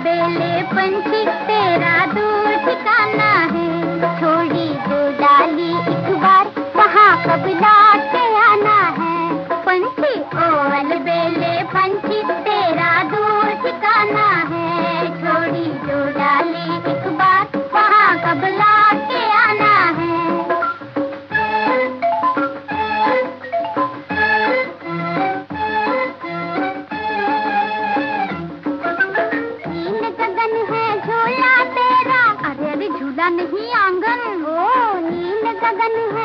बेले पंछी तेरा दूर ठिकाना है, छोड़ी दो डाली एक बार वहाँ कब लौट के आना है। पंछी ओ अलबेले पंछी तेरा दूर ठिकाना है, छोड़ी दो डाली एक बार वहाँ कब लौट के आना है। झूला तेरा, अरे अरे झूला नहीं आंगन, ओ नील गगन है